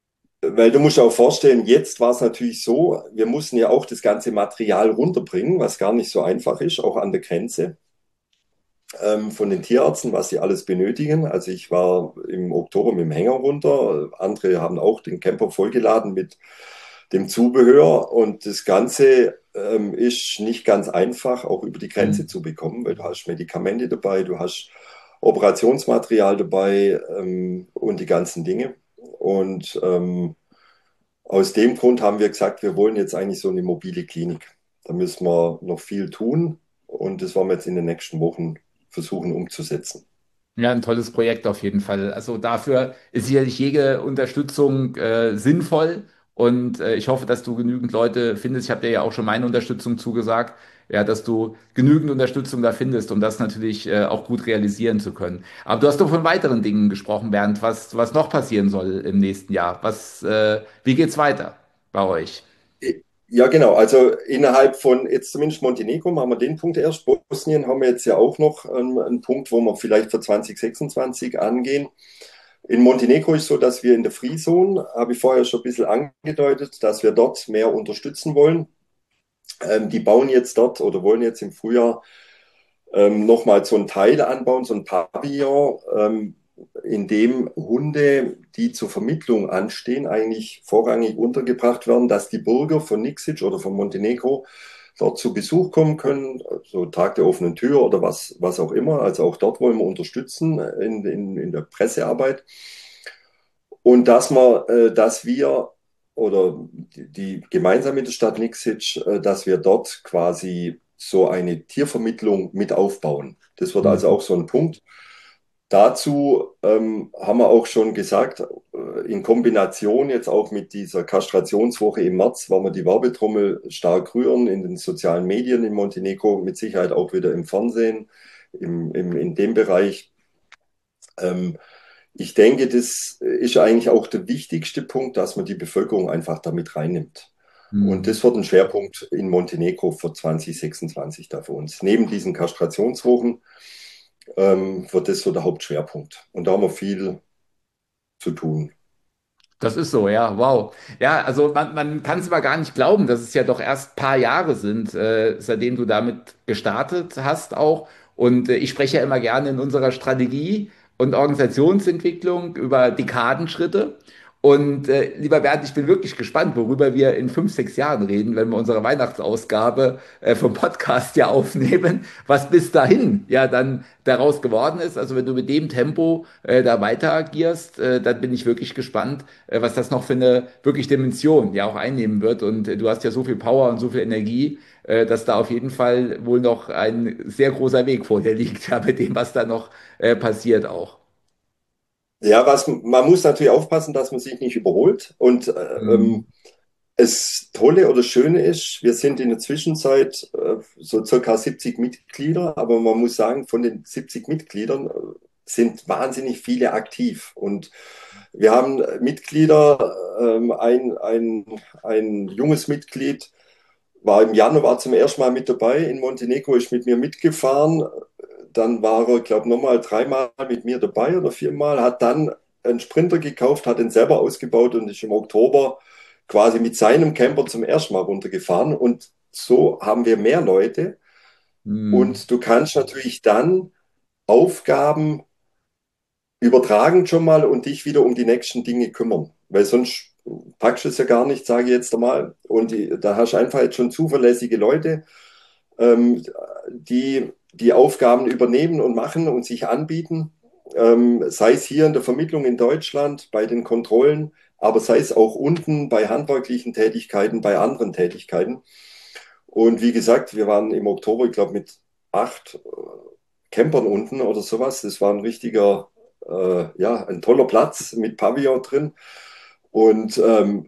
Weil du musst dir auch vorstellen, jetzt war es natürlich so, wir mussten ja auch das ganze Material runterbringen, was gar nicht so einfach ist, auch an der Grenze ähm, von den Tierärzten, was sie alles benötigen. Also ich war im Oktober mit dem Hänger runter, andere haben auch den Camper vollgeladen mit dem Zubehör und das Ganze ähm, ist nicht ganz einfach, auch über die Grenze Mhm. zu bekommen, weil du hast Medikamente dabei, du hast Operationsmaterial dabei ähm, und die ganzen Dinge. Und ähm, aus dem Grund haben wir gesagt, wir wollen jetzt eigentlich so eine mobile Klinik. Da müssen wir noch viel tun und das wollen wir jetzt in den nächsten Wochen versuchen umzusetzen. Ja, ein tolles Projekt auf jeden Fall. Also dafür ist sicherlich jede Unterstützung äh, sinnvoll und äh, ich hoffe, dass du genügend Leute findest. Ich habe dir ja auch schon meine Unterstützung zugesagt, ja, dass du genügend Unterstützung da findest, um das natürlich äh, auch gut realisieren zu können. Aber du hast doch von weiteren Dingen gesprochen, Bernd, was, was noch passieren soll im nächsten Jahr. Was, äh, wie geht's weiter bei euch? Ja, genau. Also innerhalb von jetzt zumindest Montenegro machen wir den Punkt erst. Bosnien haben wir jetzt ja auch noch ähm, einen Punkt, wo wir vielleicht für zwanzig sechsundzwanzig angehen. In Montenegro ist so, dass wir in der Free Zone, habe ich vorher schon ein bisschen angedeutet, dass wir dort mehr unterstützen wollen. Ähm, die bauen jetzt dort oder wollen jetzt im Frühjahr ähm, nochmal so ein Teil anbauen, so ein Pavillon, ähm, in dem Hunde, die zur Vermittlung anstehen, eigentlich vorrangig untergebracht werden, dass die Bürger von Niksic oder von Montenegro dort zu Besuch kommen können, so Tag der offenen Tür oder was, was auch immer. Also auch dort wollen wir unterstützen in, in, in der Pressearbeit. Und dass wir, äh, dass wir oder die, die gemeinsam mit der Stadt Niksic, äh, dass wir dort quasi so eine Tiervermittlung mit aufbauen. Das wird also Mhm. auch so ein Punkt. Dazu ähm, haben wir auch schon gesagt, äh, in Kombination jetzt auch mit dieser Kastrationswoche im März, wollen wir die Werbetrommel stark rühren in den sozialen Medien in Montenegro, mit Sicherheit auch wieder im Fernsehen, im, im, in dem Bereich. Ähm, Ich denke, das ist eigentlich auch der wichtigste Punkt, dass man die Bevölkerung einfach damit reinnimmt. Und Mhm. das wird ein Schwerpunkt in Montenegro für zwanzig sechsundzwanzig da für uns. Neben diesen Kastrationswochen ähm, wird das so der Hauptschwerpunkt. Und da haben wir viel zu tun. Das ist so, ja, wow. Ja, also man, man kann es aber gar nicht glauben, dass es ja doch erst ein paar Jahre sind, äh, seitdem du damit gestartet hast auch. Und äh, ich spreche ja immer gerne in unserer Strategie und Organisationsentwicklung über Dekadenschritte. Und äh, lieber Bernd, ich bin wirklich gespannt, worüber wir in fünf, sechs Jahren reden, wenn wir unsere Weihnachtsausgabe äh, vom Podcast ja aufnehmen, was bis dahin ja dann daraus geworden ist. Also wenn du mit dem Tempo äh, da weiter agierst, äh, dann bin ich wirklich gespannt, äh, was das noch für eine wirklich Dimension ja auch einnehmen wird. Und äh, du hast ja so viel Power und so viel Energie, äh, dass da auf jeden Fall wohl noch ein sehr großer Weg vor dir liegt, ja, mit dem, was da noch äh, passiert auch. Ja, was man muss natürlich aufpassen, dass man sich nicht überholt. Und äh, Hm. ähm, das Tolle oder Schöne ist, wir sind in der Zwischenzeit äh, so circa siebzig Mitglieder, aber man muss sagen, von den siebzig Mitgliedern äh, sind wahnsinnig viele aktiv. Und wir haben Mitglieder, ähm, ein, ein, ein junges Mitglied war im Januar zum ersten Mal mit dabei in Montenegro, ist mit mir mitgefahren. Dann war er, glaube ich, nochmal dreimal mit mir dabei oder viermal, hat dann einen Sprinter gekauft, hat den selber ausgebaut und ist im Oktober quasi mit seinem Camper zum ersten Mal runtergefahren. Und so haben wir mehr Leute. Hm. Und du kannst natürlich dann Aufgaben übertragen schon mal und dich wieder um die nächsten Dinge kümmern. Weil sonst packst du es ja gar nicht, sage ich jetzt einmal. Und die, da hast du einfach jetzt schon zuverlässige Leute, ähm, die die Aufgaben übernehmen und machen und sich anbieten. Ähm, sei es hier in der Vermittlung in Deutschland, bei den Kontrollen, aber sei es auch unten bei handwerklichen Tätigkeiten, bei anderen Tätigkeiten. Und wie gesagt, wir waren im Oktober, ich glaube, mit acht äh, Campern unten oder sowas. Das war ein richtiger, äh, ja, ein toller Platz mit Pavillon drin. Und ähm,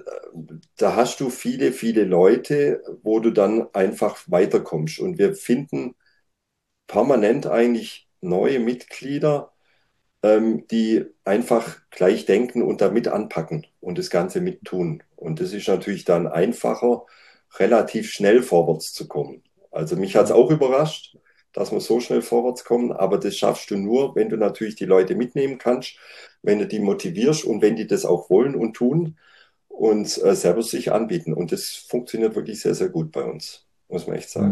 da hast du viele, viele Leute, wo du dann einfach weiterkommst. Und wir finden permanent eigentlich neue Mitglieder, ähm, die einfach gleich denken und da mit anpacken und das Ganze mit tun. Und das ist natürlich dann einfacher, relativ schnell vorwärts zu kommen. Also mich hat es auch überrascht, dass wir so schnell vorwärts kommen. Aber das schaffst du nur, wenn du natürlich die Leute mitnehmen kannst, wenn du die motivierst und wenn die das auch wollen und tun und äh, selber sich anbieten. Und das funktioniert wirklich sehr, sehr gut bei uns, muss man echt sagen.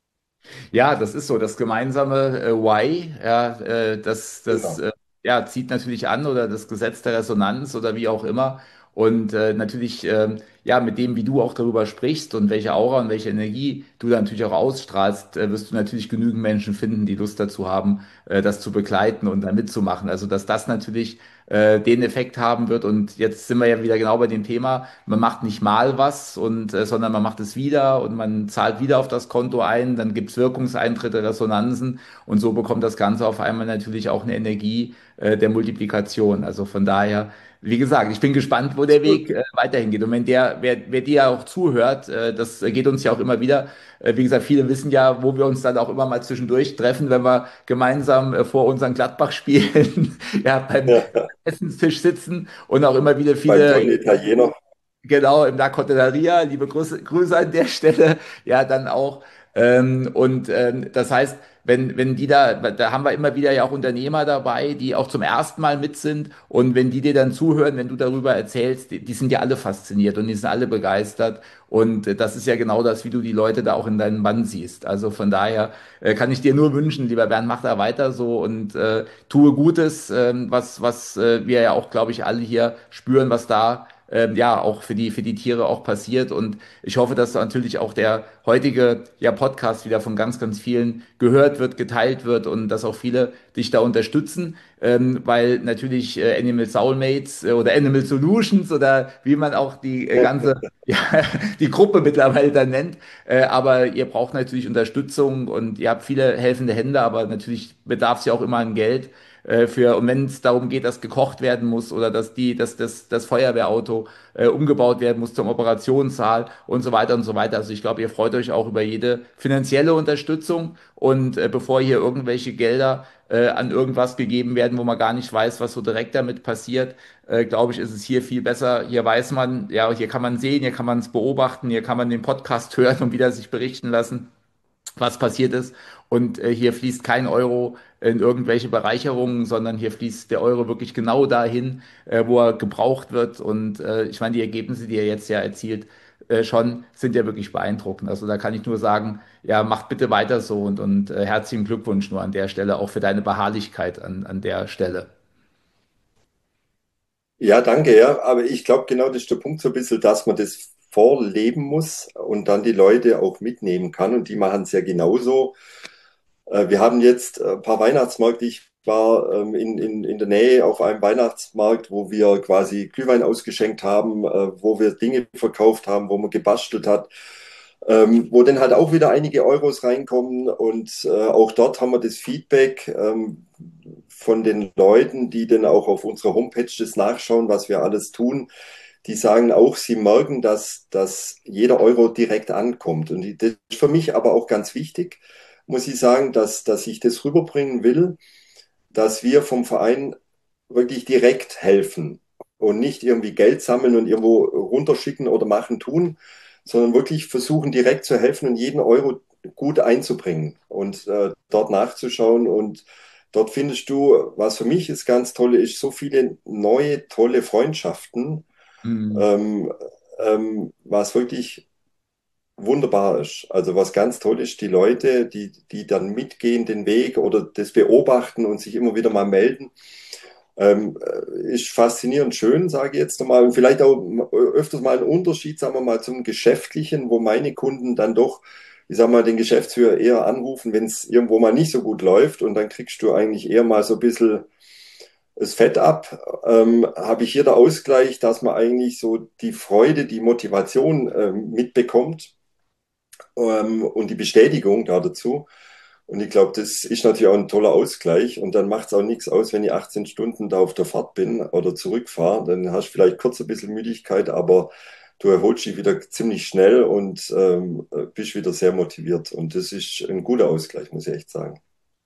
Ja, das ist so, das gemeinsame äh, Why, ja, äh, das, das Genau. äh, ja, zieht natürlich an oder das Gesetz der Resonanz oder wie auch immer. Und äh, natürlich, ähm, ja, mit dem, wie du auch darüber sprichst und welche Aura und welche Energie du da natürlich auch ausstrahlst, äh, wirst du natürlich genügend Menschen finden, die Lust dazu haben, äh, das zu begleiten und da mitzumachen. Also, dass das natürlich äh, den Effekt haben wird. Und jetzt sind wir ja wieder genau bei dem Thema, man macht nicht mal was und äh, sondern man macht es wieder und man zahlt wieder auf das Konto ein, dann gibt es Wirkungseintritte, Resonanzen und so bekommt das Ganze auf einmal natürlich auch eine Energie äh, der Multiplikation. Also von daher, wie gesagt, ich bin gespannt, wo der Weg Absolut. äh, weiterhin geht. Und wenn der, wer, wer dir ja auch zuhört, äh, das geht uns ja auch immer wieder. Äh, wie gesagt, viele wissen ja, wo wir uns dann auch immer mal zwischendurch treffen, wenn wir gemeinsam äh, vor unseren Gladbach-Spielen ja, beim Ja, Essenstisch sitzen und auch immer wieder beim viele. tollen Italiener. Genau, im La Cotteria, liebe Grüße, Grüße an der Stelle, ja, dann auch. Ähm, und ähm, das heißt, wenn, wenn die da, da haben wir immer wieder ja auch Unternehmer dabei, die auch zum ersten Mal mit sind. Und wenn die dir dann zuhören, wenn du darüber erzählst, die, die sind ja alle fasziniert und die sind alle begeistert. Und äh, das ist ja genau das, wie du die Leute da auch in deinem Bann siehst. Also von daher äh, kann ich dir nur wünschen, lieber Bernd, mach da weiter so und äh, tue Gutes, ähm, was, was äh, wir ja auch, glaube ich, alle hier spüren, was da ähm, ja auch für die, für die Tiere auch passiert. Und ich hoffe, dass natürlich auch der heutige ja, Podcast wieder von ganz, ganz vielen gehört wird, geteilt wird und dass auch viele dich da unterstützen, ähm, weil natürlich äh, Animal Soulmates äh, oder Animal Solutions oder wie man auch die äh, ganze ja, die Gruppe mittlerweile dann nennt. Äh, aber ihr braucht natürlich Unterstützung und ihr habt viele helfende Hände, aber natürlich bedarf es ja auch immer an Geld äh, für, und wenn es darum geht, dass gekocht werden muss oder dass die, dass das, das Feuerwehrauto äh, umgebaut werden muss zum Operationssaal und so weiter und so weiter. Also ich glaube, ihr freut euch auch über jede finanzielle Unterstützung und äh, bevor hier irgendwelche Gelder äh, an irgendwas gegeben werden, wo man gar nicht weiß, was so direkt damit passiert, äh, glaube ich, ist es hier viel besser. Hier weiß man, ja, hier kann man sehen, hier kann man es beobachten, hier kann man den Podcast hören und wieder sich berichten lassen, was passiert ist. Und äh, hier fließt kein Euro in irgendwelche Bereicherungen, sondern hier fließt der Euro wirklich genau dahin, äh, wo er gebraucht wird. Und äh, ich meine, die Ergebnisse, die er jetzt ja erzielt, äh, schon sind ja wirklich beeindruckend. Also da kann ich nur sagen, ja, macht bitte weiter so und, und äh, herzlichen Glückwunsch nur an der Stelle, auch für deine Beharrlichkeit an, an der Stelle. Ja, danke, ja. Aber ich glaube, genau das ist der Punkt so ein bisschen, dass man das vorleben muss und dann die Leute auch mitnehmen kann. Und die machen es ja genauso. Äh, Wir haben jetzt äh, ein paar Weihnachtsmärkte. Ich war ähm, in, in, in der Nähe auf einem Weihnachtsmarkt, wo wir quasi Glühwein ausgeschenkt haben, äh, wo wir Dinge verkauft haben, wo man gebastelt hat, ähm, wo dann halt auch wieder einige Euros reinkommen. Und äh, auch dort haben wir das Feedback ähm, von den Leuten, die dann auch auf unserer Homepage das nachschauen, was wir alles tun. Die sagen auch, sie merken, dass, dass jeder Euro direkt ankommt. Und das ist für mich aber auch ganz wichtig, muss ich sagen, dass, dass ich das rüberbringen will, dass wir vom Verein wirklich direkt helfen und nicht irgendwie Geld sammeln und irgendwo runterschicken oder machen tun, sondern wirklich versuchen direkt zu helfen und jeden Euro gut einzubringen und äh, dort nachzuschauen. Und dort findest du, was für mich das ganz Tolle ist, so viele neue, tolle Freundschaften, Mhm. ähm, ähm, was wirklich wunderbar ist. Also was ganz toll ist, die Leute, die, die dann mitgehen den Weg oder das beobachten und sich immer wieder mal melden, ähm, äh, ist faszinierend schön, sage ich jetzt nochmal. Und vielleicht auch öfters mal ein Unterschied, sagen wir mal, zum Geschäftlichen, wo meine Kunden dann doch, ich sag mal, den Geschäftsführer eher anrufen, wenn es irgendwo mal nicht so gut läuft und dann kriegst du eigentlich eher mal so ein bisschen das Fett ab. Ähm, habe ich hier der Ausgleich, dass man eigentlich so die Freude, die Motivation ähm, mitbekommt ähm, und die Bestätigung da dazu. Und ich glaube, das ist natürlich auch ein toller Ausgleich. Und dann macht es auch nichts aus, wenn ich achtzehn Stunden da auf der Fahrt bin oder zurückfahre. Dann hast du vielleicht kurz ein bisschen Müdigkeit, aber du erholst dich wieder ziemlich schnell und ähm, bist wieder sehr motiviert. Und das ist ein guter Ausgleich, muss ich echt sagen.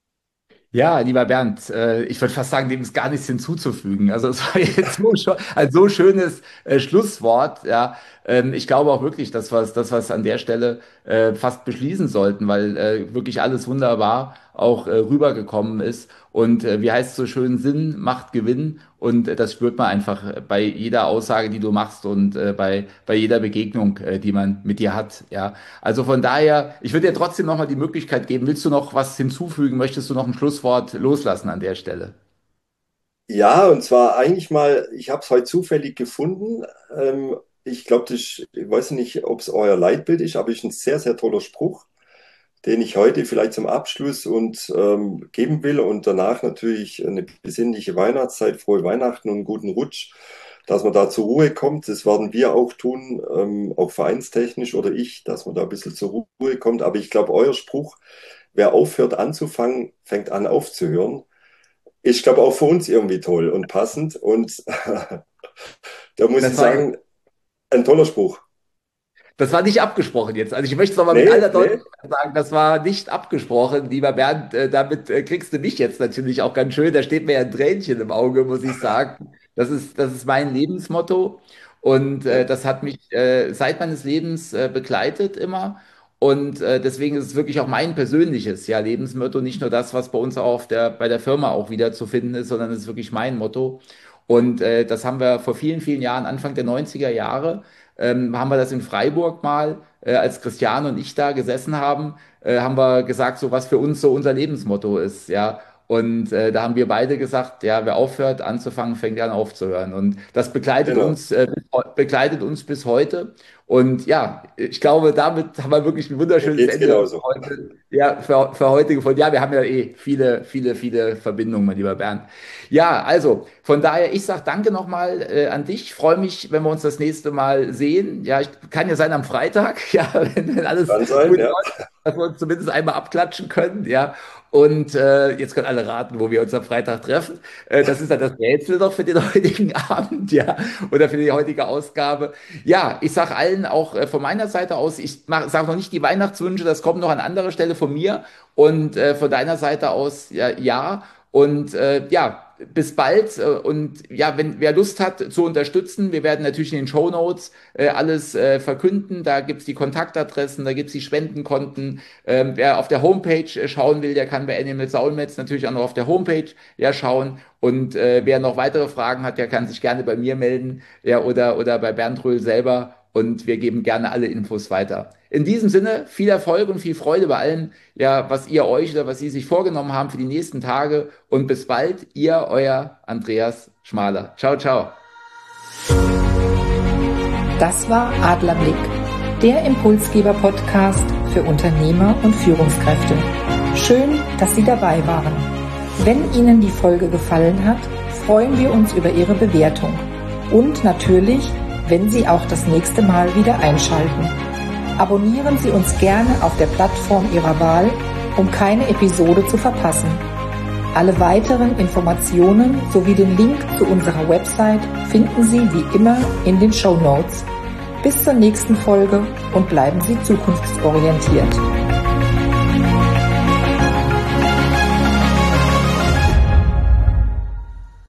Ja, lieber Bernd, äh, ich würde fast sagen, dem ist gar nichts hinzuzufügen. Also es war jetzt so, schon, ein so schönes äh, Schlusswort, ja, ähm, ich glaube auch wirklich, dass wir es dass wir es an der Stelle äh, fast beschließen sollten, weil äh, wirklich alles wunderbar auch äh, rübergekommen ist. Und äh, wie heißt es so schön, Sinn macht Gewinn. Und äh, das spürt man einfach äh, bei jeder Aussage, die du machst und äh, bei, bei jeder Begegnung, äh, die man mit dir hat. Ja, also von daher, ich würde dir trotzdem nochmal die Möglichkeit geben. Willst du noch was hinzufügen? Möchtest du noch ein Schlusswort loslassen an der Stelle? Ja, und zwar eigentlich mal, ich habe es heute zufällig gefunden. Ähm, ich glaube, das ist, ich weiß nicht, ob es euer Leitbild ist, aber es ist ein sehr, sehr toller Spruch, den ich heute vielleicht zum Abschluss und ähm, geben will und danach natürlich eine besinnliche Weihnachtszeit, frohe Weihnachten und einen guten Rutsch, dass man da zur Ruhe kommt. Das werden wir auch tun, ähm, auch vereinstechnisch oder ich, dass man da ein bisschen zur Ruhe kommt. Aber ich glaube, euer Spruch, wer aufhört anzufangen, fängt an aufzuhören. Ich glaube auch für uns irgendwie toll und passend. Und da muss ich Das war sagen, ein toller Spruch. Das war nicht abgesprochen jetzt. Also ich möchte es nochmal mit Nee, aller nee, Deutlichkeit sagen, das war nicht abgesprochen, lieber Bernd. Äh, damit äh, kriegst du mich jetzt natürlich auch ganz schön. Da steht mir ja ein Tränchen im Auge, muss ich sagen. Das ist, das ist mein Lebensmotto. Und äh, ja, das hat mich äh, seit meines Lebens äh, begleitet immer. Und äh, deswegen ist es wirklich auch mein persönliches ja, Lebensmotto, nicht nur das, was bei uns auch auf der, bei der Firma auch wieder zu finden ist, sondern es ist wirklich mein Motto. Und äh, das haben wir vor vielen, vielen Jahren, Anfang der neunziger Jahre, ähm, haben wir das in Freiburg mal, äh, als Christian und ich da gesessen haben, äh, haben wir gesagt, so was für uns so unser Lebensmotto ist, ja. Und äh, da haben wir beide gesagt, ja, wer aufhört anzufangen, fängt an aufzuhören. Und das begleitet genau. uns, äh, bis heu- begleitet uns bis heute. Und ja, ich glaube, damit haben wir wirklich ein Mir wunderschönes geht's Ende genauso. heute, ja, für, für heute gefunden. Ja, wir haben ja eh viele, viele, viele Verbindungen, mein lieber Bernd. Ja, also von daher, ich sage danke nochmal äh, an dich. Freue mich, wenn wir uns das nächste Mal sehen. Ja, ich, kann ja sein am Freitag, ja, wenn, wenn alles Kann sein, gut ja. läuft, dass wir uns zumindest einmal abklatschen können, ja. Und äh, jetzt können alle raten, wo wir uns am Freitag treffen. Äh, das ist dann das Rätsel noch für den heutigen Abend, ja, oder für die heutige Ausgabe. Ja, ich sage allen auch äh, von meiner Seite aus, ich sage noch nicht die Weihnachtswünsche, das kommt noch an anderer Stelle von mir und äh, von deiner Seite aus ja, ja. Und äh, ja, bis bald. Äh, und ja, wenn wer Lust hat zu unterstützen, wir werden natürlich in den Shownotes äh, alles äh, verkünden. Da gibt's die Kontaktadressen, da gibt's die Spendenkonten. Ähm, wer auf der Homepage äh, schauen will, der kann bei Animal Soulmates natürlich auch noch auf der Homepage ja schauen. Und äh, wer noch weitere Fragen hat, der kann sich gerne bei mir melden, ja, oder, oder bei Bernd Röhl selber. Und wir geben gerne alle Infos weiter. In diesem Sinne, viel Erfolg und viel Freude bei allem, ja, was ihr euch oder was Sie sich vorgenommen haben für die nächsten Tage. Und bis bald, ihr, euer Andreas Schmaler. Ciao, ciao. Das war Adlerblick, der Impulsgeber-Podcast für Unternehmer und Führungskräfte. Schön, dass Sie dabei waren. Wenn Ihnen die Folge gefallen hat, freuen wir uns über Ihre Bewertung. Und natürlich, wenn Sie auch das nächste Mal wieder einschalten. Abonnieren Sie uns gerne auf der Plattform Ihrer Wahl, um keine Episode zu verpassen. Alle weiteren Informationen sowie den Link zu unserer Website finden Sie wie immer in den Shownotes. Bis zur nächsten Folge und bleiben Sie zukunftsorientiert.